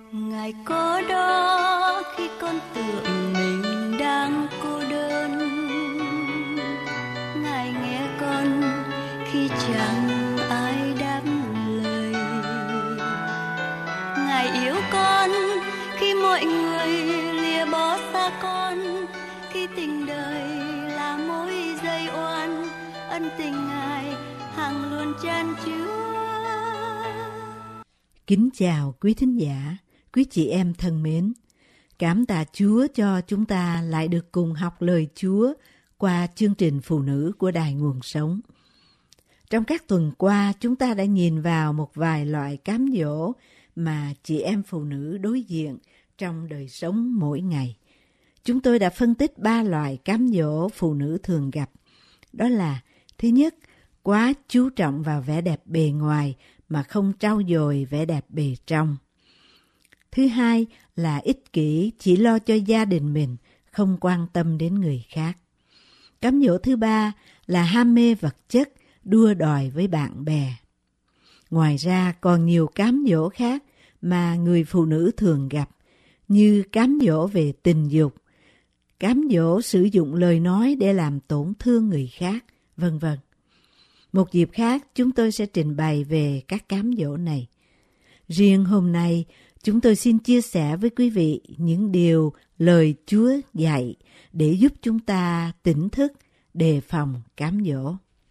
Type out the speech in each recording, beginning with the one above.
Ngài có đó khi con tưởng mình đang cô đơn, Ngài nghe con khi chẳng ai đáp lời, Ngài yêu con khi mọi người lìa bỏ xa con, khi tình đời là mối dây oan, ân tình Ngài hằng luôn chan chứa. Kính chào quý thính giả, quý chị em thân mến. Cảm tạ Chúa cho chúng ta lại được cùng học lời Chúa qua chương trình Phụ nữ của Đài Nguồn Sống. Trong các tuần qua, chúng ta đã nhìn vào một vài loại cám dỗ mà chị em phụ nữ đối diện trong đời sống mỗi ngày. Chúng tôi đã phân tích 3 loại cám dỗ phụ nữ thường gặp. Đó là: thứ nhất, quá chú trọng vào vẻ đẹp bề ngoài mà không trau dồi vẻ đẹp bề trong. Thứ hai là ích kỷ, chỉ lo cho gia đình mình, không quan tâm đến người khác. Cám dỗ thứ ba là ham mê vật chất, đua đòi với bạn bè. Ngoài ra còn nhiều cám dỗ khác mà người phụ nữ thường gặp, như cám dỗ về tình dục, cám dỗ sử dụng lời nói để làm tổn thương người khác, vân vân. Một dịp khác chúng tôi sẽ trình bày về các cám dỗ này. Riêng hôm nay, chúng tôi xin chia sẻ với quý vị những điều lời Chúa dạy để giúp chúng ta tỉnh thức, đề phòng cám dỗ.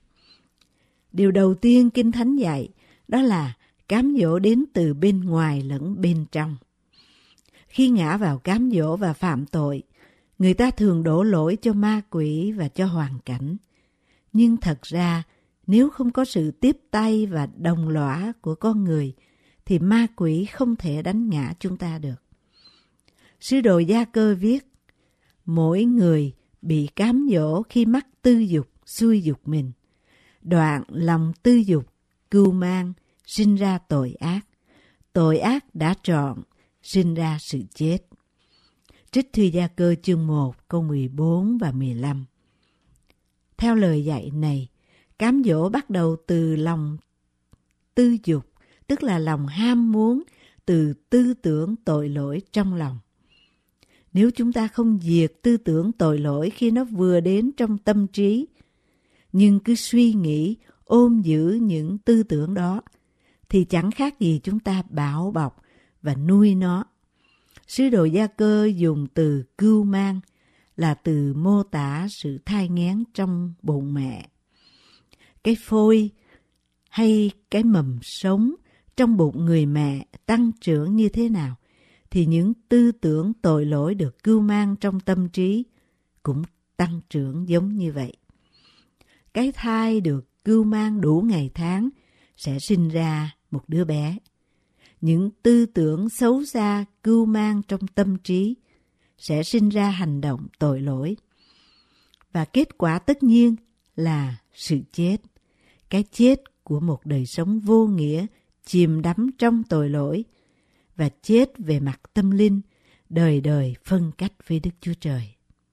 Điều đầu tiên Kinh Thánh dạy đó là cám dỗ đến từ bên ngoài lẫn bên trong. Khi ngã vào cám dỗ và phạm tội, người ta thường đổ lỗi cho ma quỷ và cho hoàn cảnh. Nhưng thật ra, nếu không có sự tiếp tay và đồng lõa của con người, thì ma quỷ không thể đánh ngã chúng ta được. Sứ đồ Gia Cơ viết: mỗi người bị cám dỗ khi mắc tư dục xuôi dục mình. Đoạn lòng tư dục cưu mang, sinh ra tội ác. Tội ác đã trọn, sinh ra sự chết. Trích thư Gia Cơ chương 1 câu 14 và 15. Theo lời dạy này, cám dỗ bắt đầu từ lòng tư dục, tức là lòng ham muốn, từ tư tưởng tội lỗi trong lòng. Nếu chúng ta không diệt tư tưởng tội lỗi khi nó vừa đến trong tâm trí, nhưng cứ suy nghĩ, ôm giữ những tư tưởng đó, thì chẳng khác gì chúng ta bảo bọc và nuôi nó. Sứ đồ Gia Cơ dùng từ cưu mang là từ mô tả sự thai nghén trong bụng mẹ. Cái phôi hay cái mầm sống trong bụng người mẹ tăng trưởng như thế nào, thì những tư tưởng tội lỗi được cưu mang trong tâm trí cũng tăng trưởng giống như vậy. Cái thai được cưu mang đủ ngày tháng sẽ sinh ra một đứa bé. Những tư tưởng xấu xa cưu mang trong tâm trí sẽ sinh ra hành động tội lỗi. Và kết quả tất nhiên là sự chết. Cái chết của một đời sống vô nghĩa, chìm đắm trong tội lỗi, và chết về mặt tâm linh, đời đời phân cách với Đức Chúa Trời.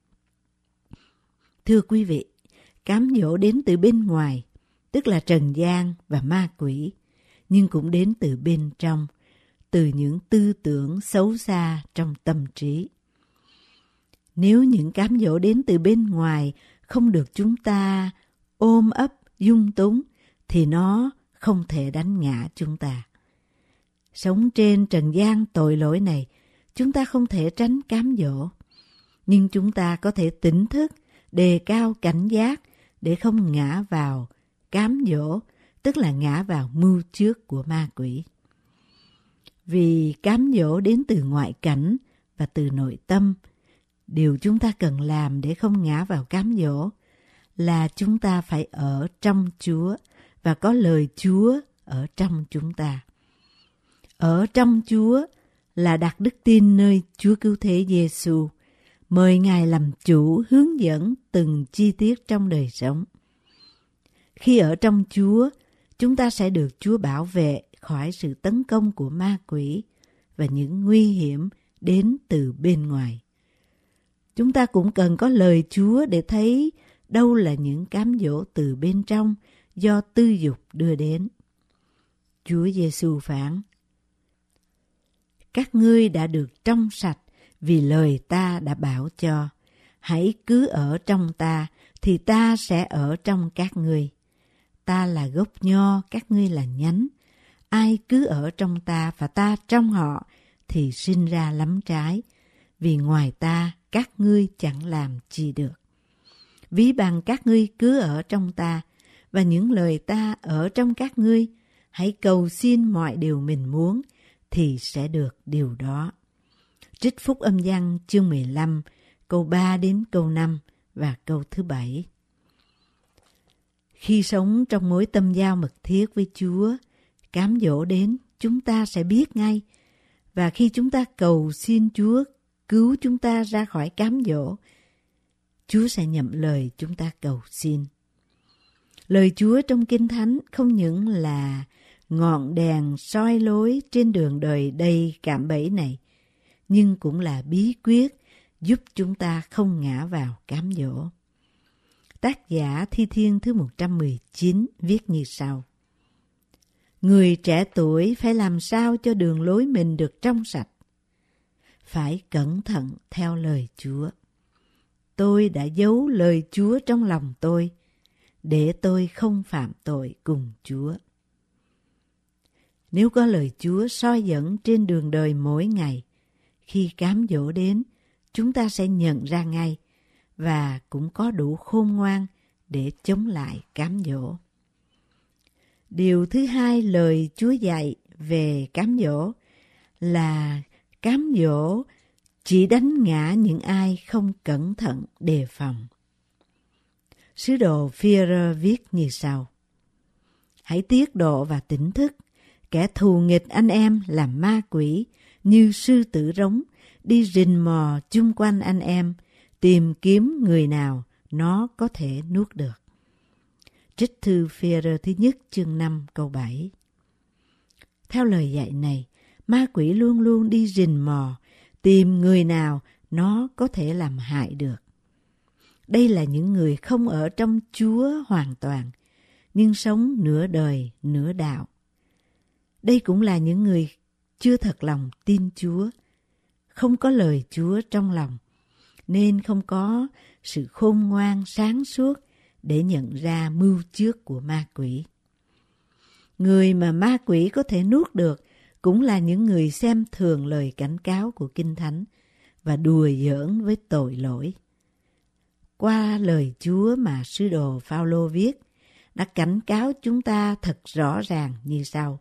Thưa quý vị, cám dỗ đến từ bên ngoài, tức là trần gian và ma quỷ, nhưng cũng đến từ bên trong, từ những tư tưởng xấu xa trong tâm trí. Nếu những cám dỗ đến từ bên ngoài không được chúng ta ôm ấp, dung túng, thì nó không thể đánh ngã chúng ta. Sống trên trần gian tội lỗi này, chúng ta không thể tránh cám dỗ, nhưng chúng ta có thể tỉnh thức, đề cao cảnh giác để không ngã vào cám dỗ, tức là ngã vào mưu trước của ma quỷ. Vì cám dỗ đến từ ngoại cảnh và từ nội tâm, điều chúng ta cần làm để không ngã vào cám dỗ là chúng ta phải ở trong Chúa và có lời Chúa ở trong chúng ta. Ở trong Chúa là đặt đức tin nơi Chúa Cứu Thế Giêsu, mời Ngài làm chủ, hướng dẫn từng chi tiết trong đời sống. Khi ở trong Chúa, chúng ta sẽ được Chúa bảo vệ khỏi sự tấn công của ma quỷ và những nguy hiểm đến từ bên ngoài. Chúng ta cũng cần có lời Chúa để thấy đâu là những cám dỗ từ bên trong do tư dục đưa đến. Chúa Giêsu phán: các ngươi đã được trong sạch vì lời ta đã bảo cho. Hãy cứ ở trong ta, thì ta sẽ ở trong các ngươi. Ta là gốc nho, các ngươi là nhánh. Ai cứ ở trong ta và ta trong họ, thì sinh ra lắm trái. Vì ngoài ta, các ngươi chẳng làm chi được. Ví bằng các ngươi cứ ở trong ta, và những lời ta ở trong các ngươi, hãy cầu xin mọi điều mình muốn, thì sẽ được điều đó. Trích Phúc Âm Văn chương 15, câu 3 đến câu 5 và câu thứ 7. Khi sống trong mối tâm giao mật thiết với Chúa, cám dỗ đến chúng ta sẽ biết ngay. Và khi chúng ta cầu xin Chúa cứu chúng ta ra khỏi cám dỗ, Chúa sẽ nhậm lời chúng ta cầu xin. Lời Chúa trong Kinh Thánh không những là ngọn đèn soi lối trên đường đời đầy cạm bẫy này, nhưng cũng là bí quyết giúp chúng ta không ngã vào cám dỗ. Tác giả Thi Thiên thứ 119 viết như sau. Người trẻ tuổi phải làm sao cho đường lối mình được trong sạch. Phải cẩn thận theo lời Chúa. Tôi đã giấu lời Chúa trong lòng tôi, để tôi không phạm tội cùng Chúa. Nếu có lời Chúa soi dẫn trên đường đời mỗi ngày, khi cám dỗ đến, chúng ta sẽ nhận ra ngay và cũng có đủ khôn ngoan để chống lại cám dỗ. Điều thứ hai lời Chúa dạy về cám dỗ là cám dỗ chỉ đánh ngã những ai không cẩn thận đề phòng. Sứ đồ Phi-e-rơ viết như sau. Hãy tiết độ và tỉnh thức, kẻ thù nghịch anh em là ma quỷ, như sư tử rống, đi rình mò chung quanh anh em, tìm kiếm người nào nó có thể nuốt được. Trích thư Phi-e-rơ thứ nhất chương 5 câu 7. Theo lời dạy này, ma quỷ luôn luôn đi rình mò, tìm người nào nó có thể làm hại được. Đây là những người không ở trong Chúa hoàn toàn, nhưng sống nửa đời nửa đạo. Đây cũng là những người chưa thật lòng tin Chúa, không có lời Chúa trong lòng, nên không có sự khôn ngoan sáng suốt để nhận ra mưu trước của ma quỷ. Người mà ma quỷ có thể nuốt được cũng là những người xem thường lời cảnh cáo của Kinh Thánh và đùa giỡn với tội lỗi. Qua lời Chúa mà sứ đồ Phao-lô viết, đã cảnh cáo chúng ta thật rõ ràng như sau.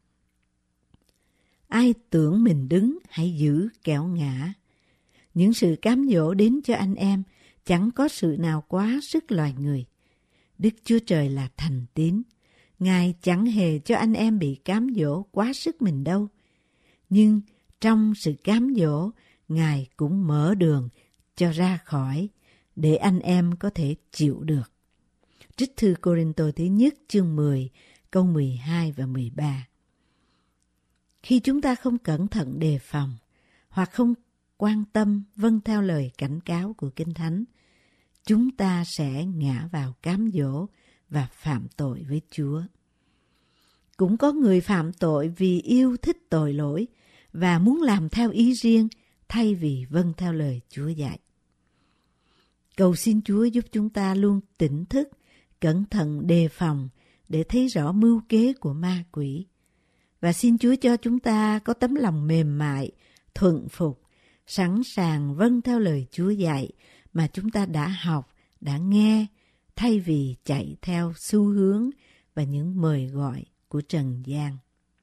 Ai tưởng mình đứng, hãy giữ kẻo ngã. Những sự cám dỗ đến cho anh em chẳng có sự nào quá sức loài người. Đức Chúa Trời là thành tín. Ngài chẳng hề cho anh em bị cám dỗ quá sức mình đâu. Nhưng trong sự cám dỗ, Ngài cũng mở đường cho ra khỏi, để anh em có thể chịu được. Trích thư Cô-rinh-tô thứ nhất chương 10, câu 12 và 13. Khi chúng ta không cẩn thận đề phòng, hoặc không quan tâm vâng theo lời cảnh cáo của Kinh Thánh, chúng ta sẽ ngã vào cám dỗ và phạm tội với Chúa. Cũng có người phạm tội vì yêu thích tội lỗi và muốn làm theo ý riêng thay vì vâng theo lời Chúa dạy. Cầu xin Chúa giúp chúng ta luôn tỉnh thức, cẩn thận đề phòng để thấy rõ mưu kế của ma quỷ. Và xin Chúa cho chúng ta có tấm lòng mềm mại, thuận phục, sẵn sàng vâng theo lời Chúa dạy mà chúng ta đã học, đã nghe, thay vì chạy theo xu hướng và những mời gọi của trần gian.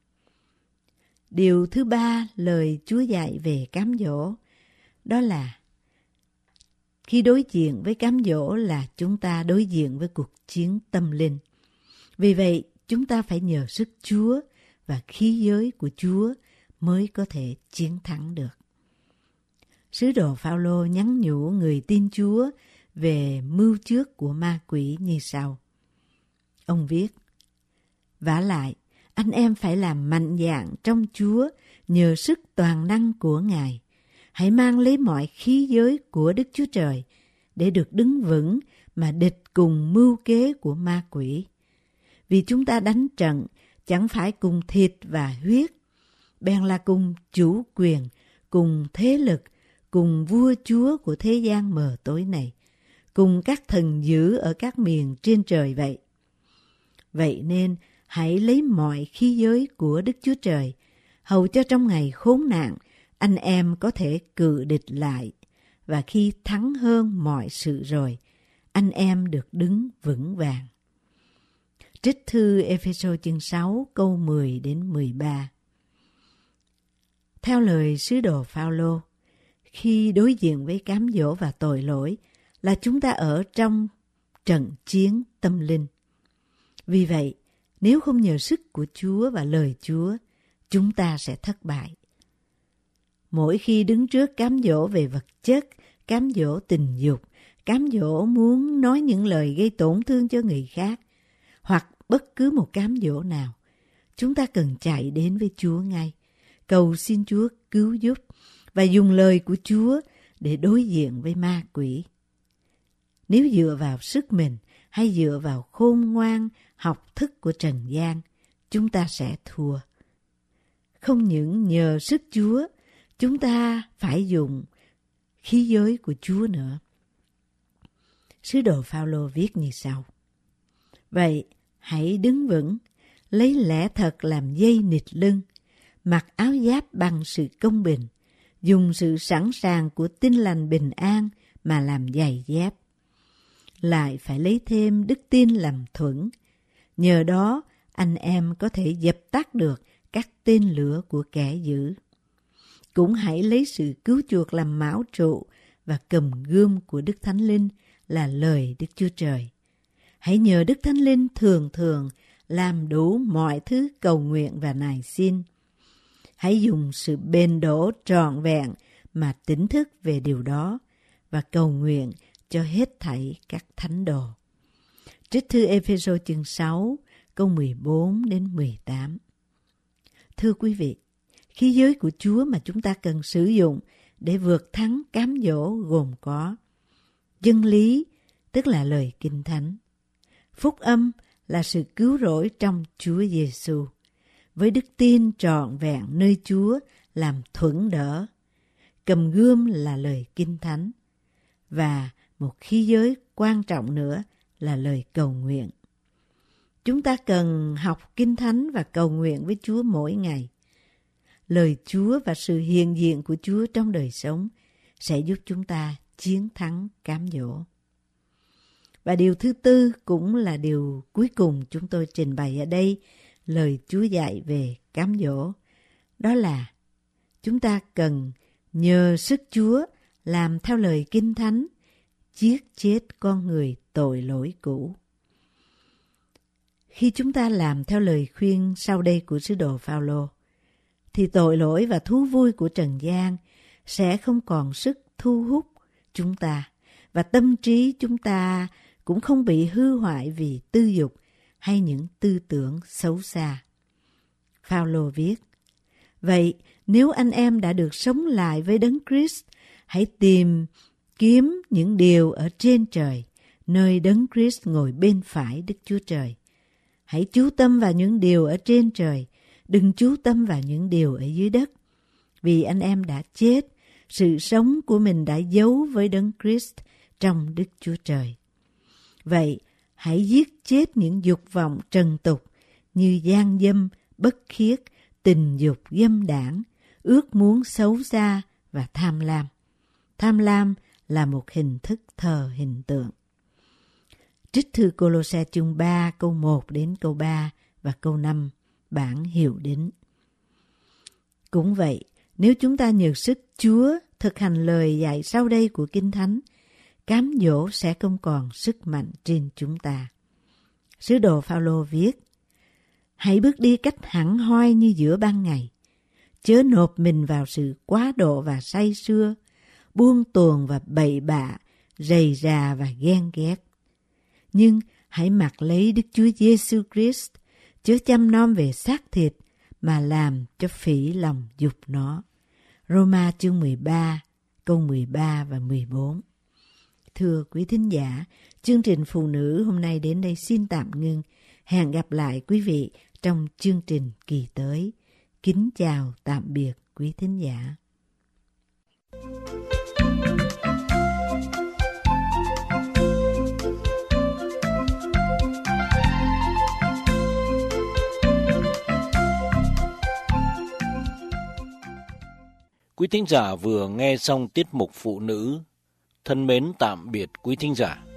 Điều thứ ba lời Chúa dạy về cám dỗ, đó là khi đối diện với cám dỗ là chúng ta đối diện với cuộc chiến tâm linh. Vì vậy, chúng ta phải nhờ sức Chúa và khí giới của Chúa mới có thể chiến thắng được. Sứ đồ Phao-lô nhắn nhủ người tin Chúa về mưu trước của ma quỷ như sau. Ông viết, vả lại, anh em phải làm mạnh dạn trong Chúa nhờ sức toàn năng của Ngài. Hãy mang lấy mọi khí giới của Đức Chúa Trời để được đứng vững mà địch cùng mưu kế của ma quỷ. Vì chúng ta đánh trận chẳng phải cùng thịt và huyết, bèn là cùng chủ quyền, cùng thế lực, cùng vua chúa của thế gian mờ tối này, cùng các thần dữ ở các miền trên trời vậy. Vậy nên hãy lấy mọi khí giới của Đức Chúa Trời, hầu cho trong ngày khốn nạn anh em có thể cự địch lại, và khi thắng hơn mọi sự rồi, anh em được đứng vững vàng. Trích thư Ê-phê-sô chương 6 câu 10 đến 13. Theo lời sứ đồ Phao-lô, khi đối diện với cám dỗ và tội lỗi là chúng ta ở trong trận chiến tâm linh. Vì vậy, nếu không nhờ sức của Chúa và lời Chúa, chúng ta sẽ thất bại. Mỗi khi đứng trước cám dỗ về vật chất, cám dỗ tình dục, cám dỗ muốn nói những lời gây tổn thương cho người khác, hoặc bất cứ một cám dỗ nào, chúng ta cần chạy đến với Chúa ngay, cầu xin Chúa cứu giúp và dùng lời của Chúa để đối diện với ma quỷ. Nếu dựa vào sức mình hay dựa vào khôn ngoan, học thức của trần gian, chúng ta sẽ thua. Không những nhờ sức Chúa, chúng ta phải dùng khí giới của Chúa nữa. Sứ đồ Phao-lô viết như sau: Vậy, hãy đứng vững, lấy lẽ thật làm dây nịt lưng, mặc áo giáp bằng sự công bình, dùng sự sẵn sàng của tin lành bình an mà làm giày dép. Lại phải lấy thêm đức tin làm thuẫn, nhờ đó anh em có thể dập tắt được các tên lửa của kẻ dữ. Cũng hãy lấy sự cứu chuộc làm mão trụ và cầm gươm của Đức Thánh Linh là lời Đức Chúa Trời. Hãy nhờ Đức Thánh Linh thường thường làm đủ mọi thứ cầu nguyện và nài xin. Hãy dùng sự bền đổ trọn vẹn mà tỉnh thức về điều đó và cầu nguyện cho hết thảy các thánh đồ. Trích thư Ê-phê-sô chương 6 câu 14 đến 18. Thưa quý vị, khí giới của Chúa mà chúng ta cần sử dụng để vượt thắng cám dỗ gồm có chân lý, tức là lời Kinh Thánh; phúc âm là sự cứu rỗi trong Chúa Giêsu, với đức tin trọn vẹn nơi Chúa làm thuẫn đỡ; cầm gươm là lời Kinh Thánh; và một khí giới quan trọng nữa là lời cầu nguyện. Chúng ta cần học Kinh Thánh và cầu nguyện với Chúa mỗi ngày. Lời Chúa và sự hiện diện của Chúa trong đời sống sẽ giúp chúng ta chiến thắng cám dỗ. Và điều thứ tư cũng là điều cuối cùng chúng tôi trình bày ở đây, lời Chúa dạy về cám dỗ. Đó là chúng ta cần nhờ sức Chúa làm theo lời Kinh Thánh, giết chết con người tội lỗi cũ. Khi chúng ta làm theo lời khuyên sau đây của sứ đồ Phao-lô, thì tội lỗi và thú vui của trần gian sẽ không còn sức thu hút chúng ta, và tâm trí chúng ta cũng không bị hư hoại vì tư dục hay những tư tưởng xấu xa. Phao-lô viết: Vậy nếu anh em đã được sống lại với Đấng Christ, hãy tìm kiếm những điều ở trên trời, nơi Đấng Christ ngồi bên phải Đức Chúa Trời. Hãy chú tâm vào những điều ở trên trời, đừng chú tâm vào những điều ở dưới đất. Vì anh em đã chết, sự sống của mình đã giấu với Đấng Christ trong Đức Chúa Trời. Vậy, hãy giết chết những dục vọng trần tục như gian dâm, bất khiết, tình dục dâm đảng, ước muốn xấu xa và tham lam. Tham lam là một hình thức thờ hình tượng. Trích thư Cô-lô-se chương 3 câu 1 đến câu 3 và câu 5 bản hiệu đính. Cũng vậy, nếu chúng ta nhờ sức Chúa thực hành lời dạy sau đây của Kinh Thánh, cám dỗ sẽ không còn sức mạnh trên chúng ta. Sứ đồ Phao-lô viết: Hãy bước đi cách hẳn hoi như giữa ban ngày, chớ nộp mình vào sự quá độ và say sưa, buông tuồng và bậy bạ, rầy rà và ghen ghét. Nhưng hãy mặc lấy Đức Chúa Giêsu Christ, chớ chăm nom về xác thịt mà làm cho phỉ lòng dục nó. Roma chương 13 câu 13 và 14. Thưa quý thính giả, chương trình Phụ Nữ hôm nay đến đây xin tạm ngưng. Hẹn gặp lại quý vị trong chương trình kỳ tới. Kính chào tạm biệt quý thính giả. Quý thính giả vừa nghe xong tiết mục Phụ nữ. Thân mến tạm biệt quý thính giả.